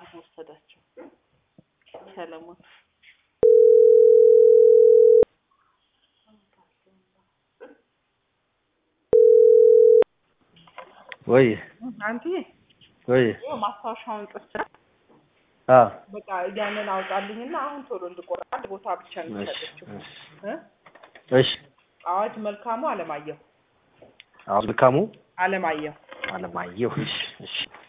አርጎ ወሰዳቸው ሰለሞን ወይ አንቲ ወይ ማስታወሻውን ጽፈ በቃ ያንን አውጣልኝና አሁን ቶሎ እንድቆርጥ ቦታ ብቻ ነው የሰጠችው እሺ አዋጅ መልካሙ አለማየሁ አዋጅ መልካሙ አለማየሁ እሺ